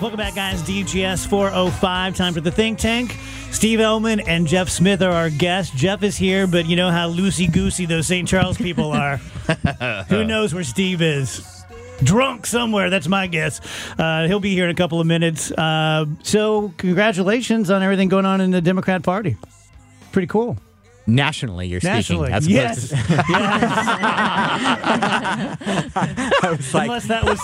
Welcome back, guys. DGS 405. Time for the Think Tank. Steve Ellman and Jeff Smith are our guests. Jeff is here, but you know how loosey-goosey those St. Charles people are. Who knows where Steve is? Drunk somewhere, that's my guess. He'll be here in a couple of minutes. So congratulations on everything going on in the Democrat Party. Pretty cool. Nationally, you're speaking. As yes. To... I was like, unless that was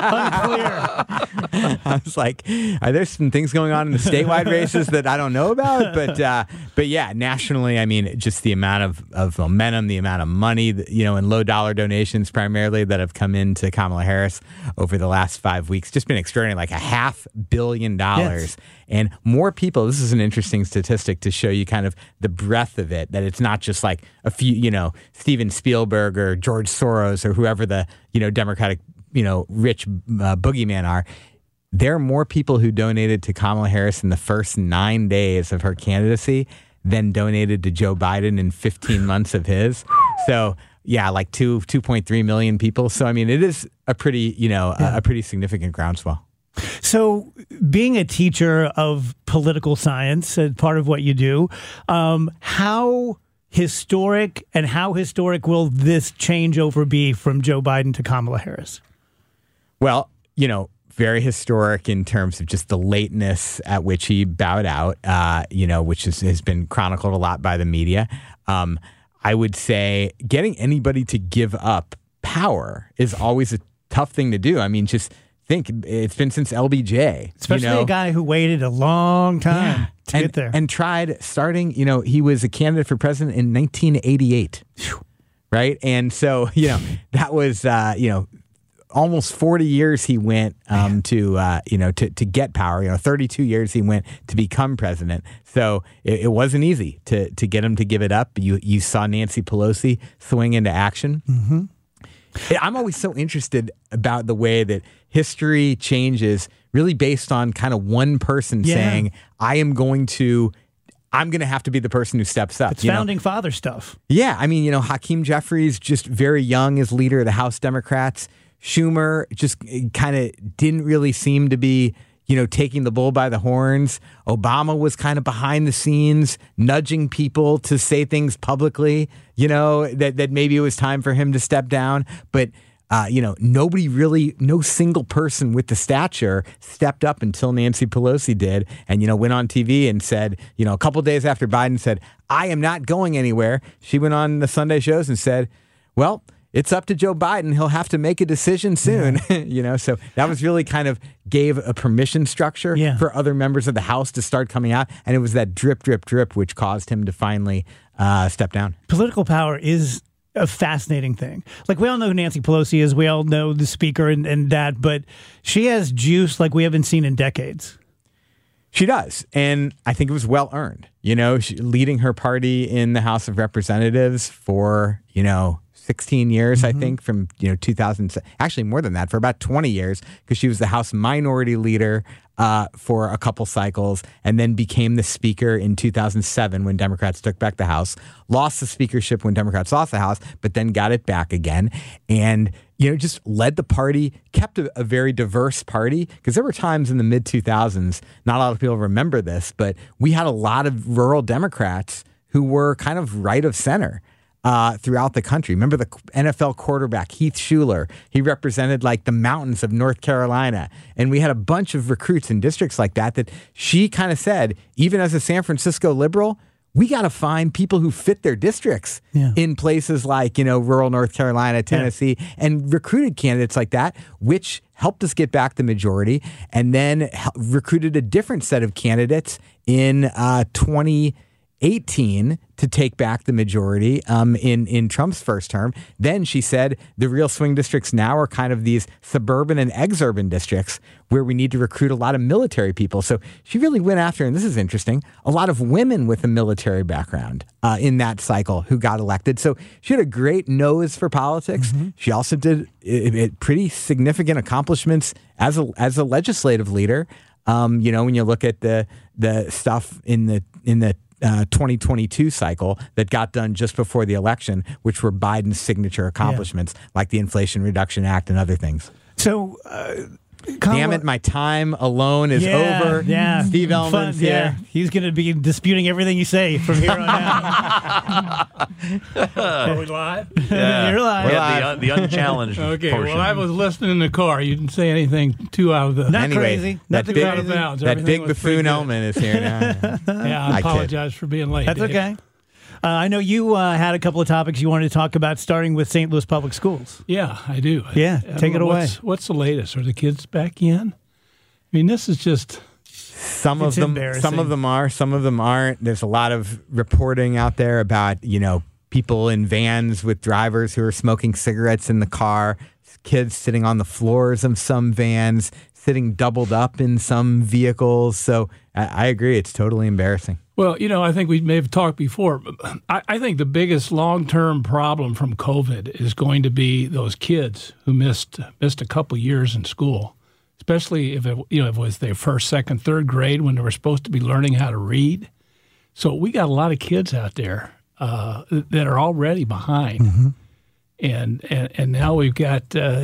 unclear. I was like, are there some things going on in the statewide races that I don't know about? But yeah, nationally, I mean, just the amount of momentum, the amount of money, and low dollar donations primarily that have come into Kamala Harris over the last 5 weeks, just been extraordinary, like $500 million. Yes. And more people, this is an interesting statistic to show you kind of the breadth of it, that it's not just like a few, Steven Spielberg or George Soros or whoever the, Democratic, rich boogeyman are. There are more people who donated to Kamala Harris in the first 9 days of her candidacy than donated to Joe Biden in 15 months of his. So, yeah, like 2.3 million people. So, I mean, it is a pretty, a pretty significant groundswell. So being a teacher of political science, part of what you do, how historic will this changeover be from Joe Biden to Kamala Harris? Well, very historic in terms of just the lateness at which he bowed out, which has been chronicled a lot by the media. I would say getting anybody to give up power is always a tough thing to do. I mean, just think, it's been since LBJ. Especially a guy who waited a long time to get there. And tried starting, he was a candidate for president in 1988, right? And so, that was, almost 40 years he went to get power. 32 years he went to become president. So it wasn't easy to get him to give it up. You saw Nancy Pelosi swing into action. Mm-hmm. I'm always so interested about the way that history changes really based on kind of one person saying, I'm going to have to be the person who steps up. It's founding father stuff. Yeah. I mean, Hakeem Jeffries, just very young as leader of the House Democrats. Schumer just kind of didn't really seem to be, taking the bull by the horns. Obama was kind of behind the scenes, nudging people to say things publicly, that maybe it was time for him to step down. But, no single person with the stature stepped up until Nancy Pelosi did and, went on TV and said, a couple days after Biden said, I am not going anywhere. She went on the Sunday shows and said, well, it's up to Joe Biden. He'll have to make a decision soon, So that was really kind of gave a permission structure for other members of the House to start coming out. And it was that drip, drip, drip, which caused him to finally step down. Political power is a fascinating thing. Like, we all know who Nancy Pelosi is. We all know the speaker and that, but she has juice like we haven't seen in decades. She does. And I think it was well earned. She, leading her party in the House of Representatives for, 16 years, I think, from 2000, actually more than that, for about 20 years, because she was the House Minority Leader for a couple cycles, and then became the Speaker in 2007 when Democrats took back the House, lost the speakership when Democrats lost the House, but then got it back again, and just led the party, kept a very diverse party, because there were times in the mid-2000s, not a lot of people remember this, but we had a lot of rural Democrats who were kind of right of center. Throughout the country. Remember the NFL quarterback, Heath Shuler? He represented like the mountains of North Carolina. And we had a bunch of recruits in districts like that she kind of said, even as a San Francisco liberal, we got to find people who fit their districts in places like, rural North Carolina, Tennessee, and recruited candidates like that, which helped us get back the majority, and then recruited a different set of candidates in 2018 to take back the majority in Trump's first term. Then she said the real swing districts now are kind of these suburban and exurban districts where we need to recruit a lot of military people. So she really went after, and this is interesting, a lot of women with a military background in that cycle who got elected. So she had a great nose for politics. Mm-hmm. She also did pretty significant accomplishments as a legislative leader. When you look at the stuff in the 2022 cycle that got done just before the election, which were Biden's signature accomplishments, like the Inflation Reduction Act and other things. So damn it, my time alone is over. Yeah. Steve Elman's here. Yeah. He's going to be disputing everything you say from here on out. Are we live? Yeah. You're live. Yeah, the unchallenged Okay, portion. well, I was listening in the car. You didn't say anything too out of the... Not Anyway, crazy. that Nothing big- out of bounds. That Everything big was pretty buffoon good. Elman is here now. Yeah, I I kid. apologize for being late. That's Dave. okay. I know you had a couple of topics you wanted to talk about, starting with St. Louis Public Schools. Yeah, I do. Yeah, I don't take it know, away. What's the latest? Are the kids back in? I mean, this is just... Some It's of them, embarrassing. some of them are, some of them aren't. There's a lot of reporting out there about people in vans with drivers who are smoking cigarettes in the car, kids sitting on the floors of some vans, sitting doubled up in some vehicles. So I agree, it's totally embarrassing. Well, I think we may have talked before. But I think the biggest long-term problem from COVID is going to be those kids who missed a couple years in school, especially if it was their first, second, third grade when they were supposed to be learning how to read. So we got a lot of kids out there that are already behind, Mm-hmm. and now we've got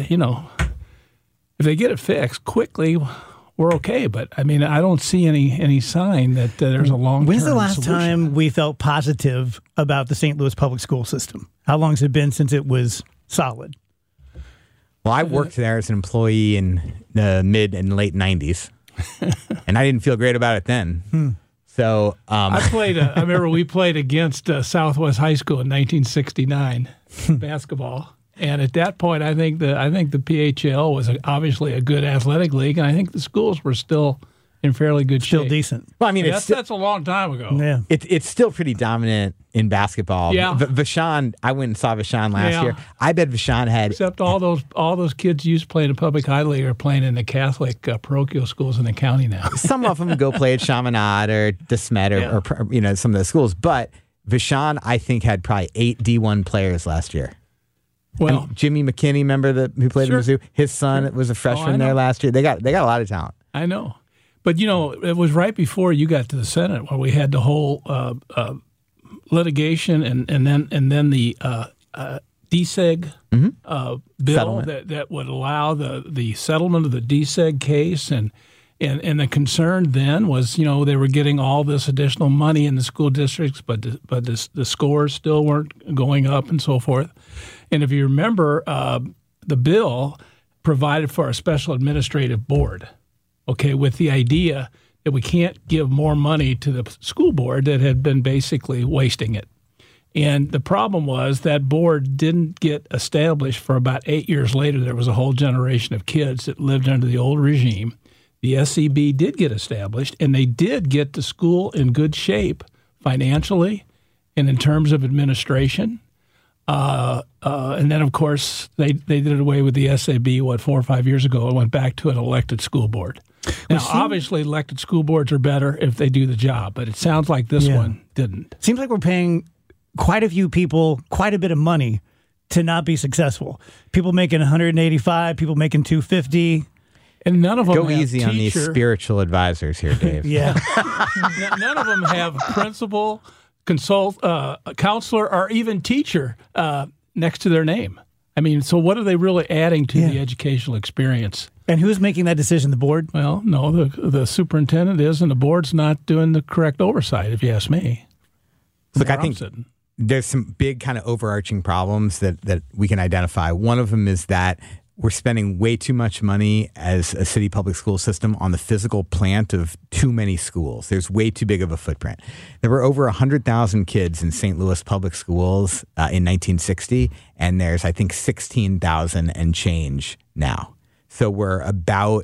if they get it fixed quickly, we're okay. But I mean, I don't see any sign that there's a long-term When's the last solution. time we felt positive about the St. Louis public school system? How long has it been since it was solid? Well, I worked there as an employee in the mid and late 90s, and I didn't feel great about it then. So I remember we played against Southwest High School in 1969 basketball, and at that point, I think the PHL was obviously a good athletic league, and I think the schools were still in fairly good Still shape. decent. well, I mean, That's a long time ago. Yeah. It's still pretty dominant in basketball. Yeah. Vashon, I went and saw Vashon last Yeah. year. I bet Vashon had Except all those kids used to play in the public high league are playing in the Catholic parochial schools in the county now. some of them go play at Chaminade or DeSmet or some of the schools. But Vashon, I think, had probably 8 D1 players last year. Well, And Jimmy McKinney, remember who played Sure. at Mizzou? His son was a freshman know. there last year. They got a lot of talent. I know. But, it was right before you got to the Senate where we had the whole litigation and then the DSEG bill Settlement. that would allow the settlement of the DSEG case. And the concern then was, they were getting all this additional money in the school districts, but the scores still weren't going up and so forth. And if you remember, the bill provided for a special administrative board. Okay, with the idea that we can't give more money to the school board that had been basically wasting it. And the problem was that board didn't get established for about 8 years later. There was a whole generation of kids that lived under the old regime. The SCB did get established, and they did get the school in good shape financially and in terms of administration. And then, of course, they did away with the SAB, 4 or 5 years ago, and went back to an elected school board. Now, obviously, elected school boards are better if they do the job, but it sounds like this one didn't. Seems like we're paying quite a few people quite a bit of money to not be successful. People making 185, people making 250. And none of them Go have easy on these teacher. spiritual advisors here, Dave. Yeah. None of them have principal, counselor, or even teacher next to their name. I mean, so what are they really adding to the educational experience? And who's making that decision? The board? Well, no, the superintendent is, and the board's not doing the correct oversight, if you ask me. Look, I Where I'm think sitting. there's some big kind of overarching problems that we can identify. One of them is that we're spending way too much money as a city public school system on the physical plant of too many schools. There's way too big of a footprint. There were over 100,000 kids in St. Louis public schools in 1960, and there's, I think, 16,000 and change now. So we're about,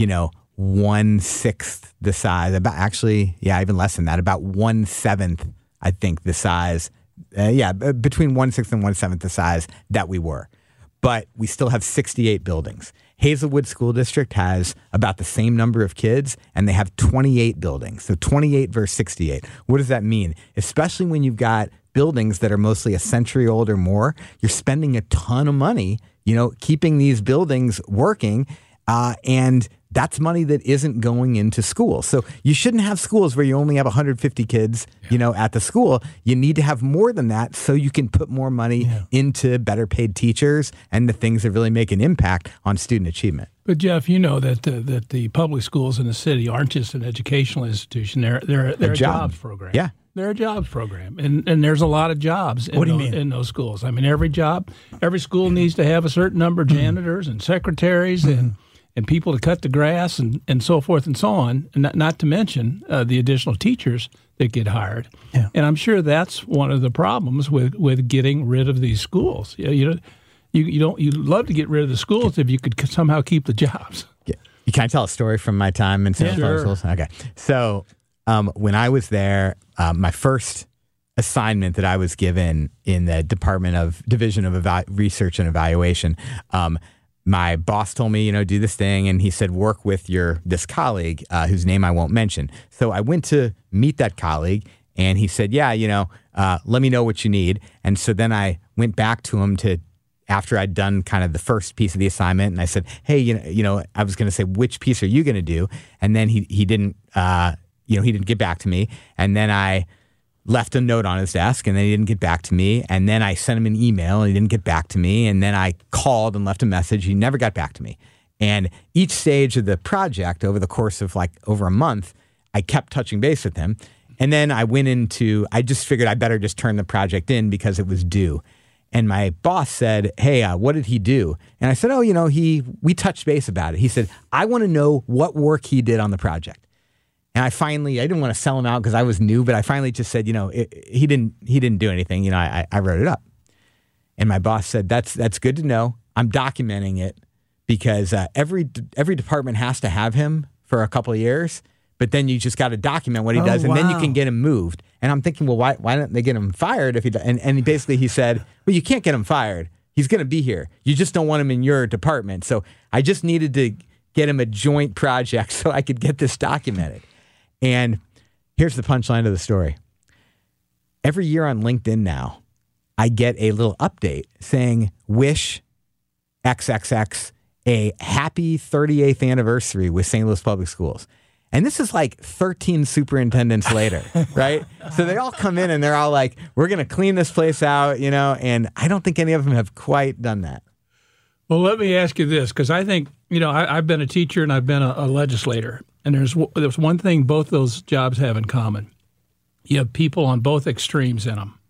1/6 the size, even less than that, about 1/7, I think, the size, between 1/6 and 1/7 the size that we were. But we still have 68 buildings. Hazelwood School District has about the same number of kids, and they have 28 buildings. So 28 versus 68. What does that mean? Especially when you've got buildings that are mostly a century old or more, you're spending a ton of money, keeping these buildings working. And that's money that isn't going into schools. So you shouldn't have schools where you only have 150 kids, at the school. You need to have more than that so you can put more money into better paid teachers and the things that really make an impact on student achievement. But Jeff, you know that the public schools in the city aren't just an educational institution; they're a jobs program. Yeah, they're a jobs program, and there's a lot of jobs in those schools. I mean, every school needs to have a certain number of janitors and secretaries and people to cut the grass and so forth and so on, and not to mention the additional teachers that get hired. Yeah. And I'm sure that's one of the problems with getting rid of these schools. You'd love to get rid of the schools if you could somehow keep the jobs. Yeah. Can I tell a story from my time in San Francisco? Sure. Schools? Okay. So when I was there, my first assignment that I was given in the Division of Research and Evaluation, my boss told me, do this thing, and he said, work with this colleague whose name I won't mention. So I went to meet that colleague, and he said, let me know what you need. And so then I went back to him after I'd done kind of the first piece of the assignment, and I said, hey, I was going to say, which piece are you going to do? And then he didn't, he didn't get back to me. And then I left a note on his desk, and then he didn't get back to me. And then I sent him an email, and he didn't get back to me. And then I called and left a message. He never got back to me. And each stage of the project, over the course of over a month, I kept touching base with him. And then I just figured I better just turn the project in because it was due. And my boss said, hey, what did he do? And I said, we touched base about it. He said, I want to know what work he did on the project. And I didn't want to sell him out because I was new, but I finally just said, he didn't do anything. I wrote it up. And my boss said, that's good to know. I'm documenting it because every department has to have him for a couple of years, but then you just got to document what he does, and then you can get him moved. And I'm thinking, well, why don't they get him fired if he does? And basically he said, well, you can't get him fired. He's going to be here. You just don't want him in your department. So I just needed to get him a joint project so I could get this documented. And here's the punchline of the story. Every year on LinkedIn now, I get a little update saying, wish XXX a happy 38th anniversary with St. Louis Public Schools. And this is like 13 superintendents later, right? So they all come in and they're all like, we're going to clean this place out, and I don't think any of them have quite done that. Well, let me ask you this, because I think, I've been a teacher and I've been a legislator. And there's one thing both those jobs have in common. You have people on both extremes in them.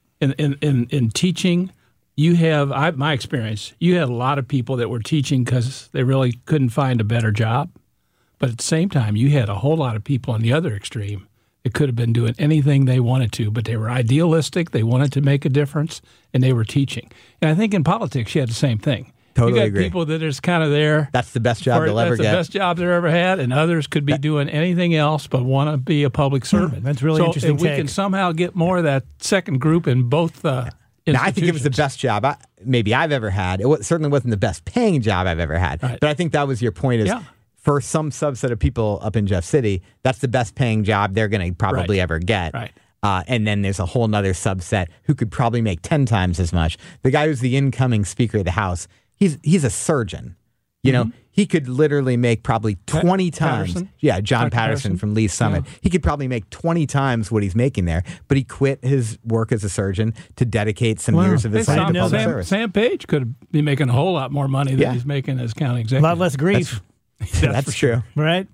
In teaching, you have, my experience, you had a lot of people that were teaching because they really couldn't find a better job. But at the same time, you had a whole lot of people on the other extreme that could have been doing anything they wanted to, but they were idealistic, they wanted to make a difference, and they were teaching. And I think in politics, you had the same thing. Totally you got agree. People that are just kind of there. That's the best job they'll ever get. That's the best job they've ever had, and others could be doing anything else but want to be a public servant. That's really interesting. If we can somehow get more of that second group in both institutions. Now, I think it was the best job maybe I've ever had. It certainly wasn't the best paying job I've ever had. Right. But I think that was your point is for some subset of people up in Jeff City, that's the best paying job they're going to probably ever get. Right. And then there's a whole nother subset who could probably make 10 times as much. The guy who's the incoming Speaker of the House, he's a surgeon. He could literally make probably 20 times. Patterson? Yeah, John Patterson from Lee's Summit. He could probably make 20 times what he's making there, but he quit his work as a surgeon to dedicate some years of his life to public service. Sam Page could be making a whole lot more money than he's making as county executive. A lot less grief. That's true. Right?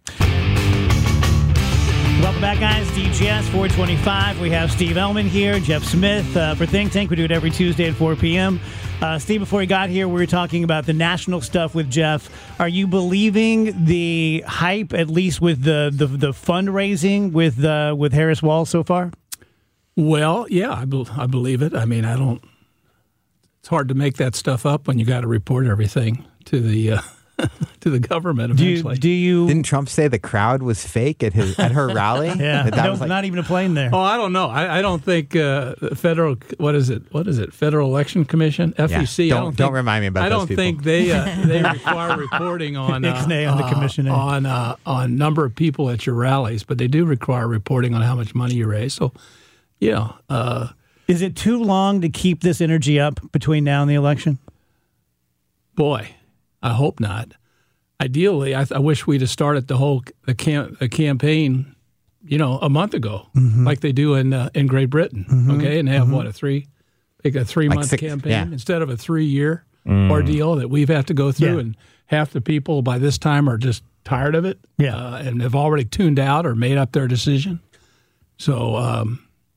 Welcome back, guys. DGS 425. We have Steve Ellman here, Jeff Smith for Think Tank. We do it every Tuesday at 4 p.m. Steve, before we got here, we were talking about the national stuff with Jeff. Are you believing the hype, at least with the fundraising with Harris Wall so far? Well, yeah, I believe it. I mean, it's hard to make that stuff up when you got to report everything to the to the government eventually. Didn't Trump say the crowd was fake at her rally? Yeah, not even a plane there. Oh, I don't know. I don't think federal. What is it? Federal Election Commission, FEC. Yeah. Don't remind me about those people. I don't think they require reporting on Ixnay on the commission on number of people at your rallies, but they do require reporting on how much money you raise. So, is it too long to keep this energy up between now and the election? Boy, I hope not. ideally, I wish we'd have started the campaign, a month ago, like they do in Great Britain. Okay, and have a 3-month campaign instead of a 3-year ordeal that we've had to go through, and half the people by this time are just tired of it, and have already tuned out or made up their decision. So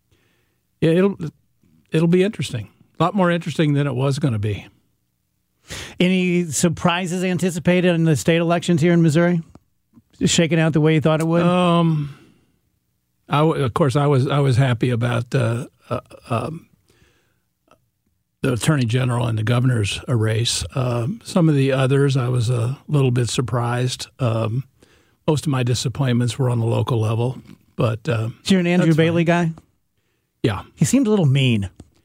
it'll be interesting, a lot more interesting than it was going to be. Any surprises anticipated in the state elections here in Missouri? Shaking out the way you thought it would? Of course, I was happy about the attorney general and the governor's race. Some of the others, I was a little bit surprised. Most of my disappointments were on the local level, but so you're an Andrew Bailey guy? Yeah, he seemed a little mean.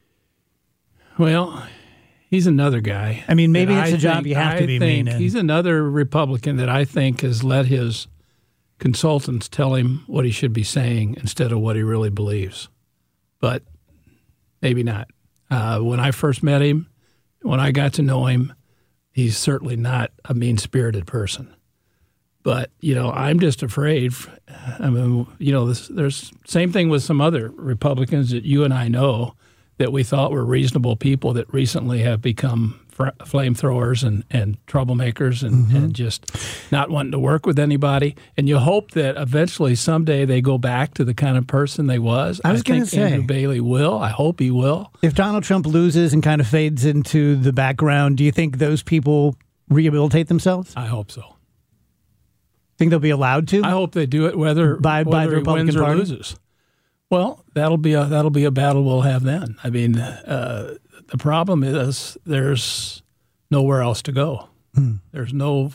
Well, he's another guy. I mean, maybe it's a job you have to be mean in. He's another Republican that I think has let his consultants tell him what he should be saying instead of what he really believes. But maybe not. When I first met him, when I got to know him, he's certainly not a mean-spirited person. But, I'm just afraid. I mean, there's same thing with some other Republicans that you and I know that we thought were reasonable people that recently have become flamethrowers and troublemakers and just not wanting to work with anybody. And you hope that eventually someday they go back to the kind of person they was. I was going to say. Andrew Bailey will. I hope he will. If Donald Trump loses and kind of fades into the background, do you think those people rehabilitate themselves? I hope so. Think they'll be allowed to? I hope they do it whether the Republican wins or Party loses. Well, that'll be a battle we'll have then. I mean, the problem is there's nowhere else to go. There's no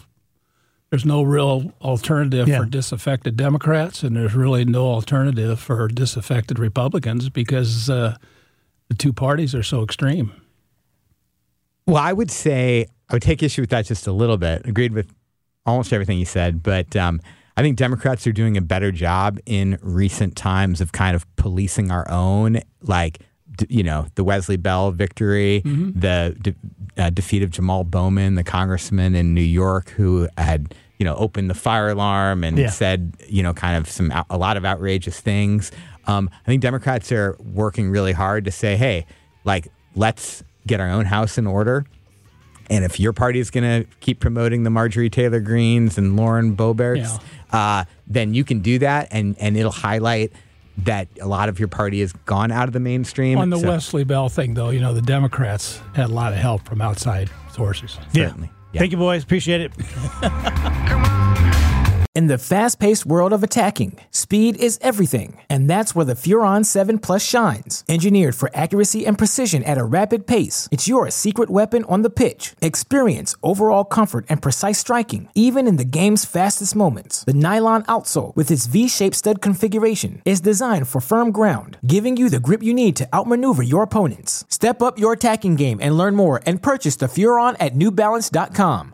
real alternative for disaffected Democrats, and there's really no alternative for disaffected Republicans because the two parties are so extreme. Well, I would say I would take issue with that just a little bit. Agreed with almost everything you said, but I think Democrats are doing a better job in recent times of kind of policing our own, like, the Wesley Bell victory, the defeat of Jamal Bowman, the congressman in New York who had, opened the fire alarm and said, kind of a lot of outrageous things. I think Democrats are working really hard to say, hey, like, let's get our own house in order. And if your party is going to keep promoting the Marjorie Taylor Greenes and Lauren Boeberts, then you can do that, and it'll highlight that a lot of your party has gone out of the mainstream. On the Wesley Bell thing, though, the Democrats had a lot of help from outside sources. Certainly. Yeah. Thank you, boys. Appreciate it. In the fast-paced world of attacking, speed is everything, and that's where the Furon 7 Plus shines. Engineered for accuracy and precision at a rapid pace, it's your secret weapon on the pitch. Experience overall comfort and precise striking, even in the game's fastest moments. The nylon outsole, with its V-shaped stud configuration, is designed for firm ground, giving you the grip you need to outmaneuver your opponents. Step up your attacking game and learn more and purchase the Furon at NewBalance.com.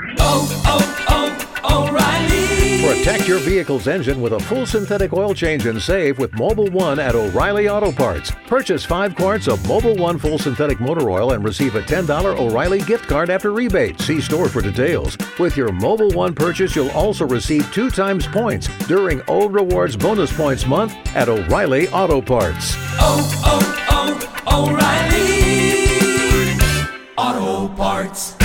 O'Reilly. Protect your vehicle's engine with a full synthetic oil change and save with Mobil 1 at O'Reilly Auto Parts. Purchase 5 quarts of Mobil 1 full synthetic motor oil and receive a $10 O'Reilly gift card after rebate. See store for details. With your Mobil 1 purchase, you'll also receive 2 times points during O Rewards Bonus Points Month at O'Reilly Auto Parts. O'Reilly Auto Parts.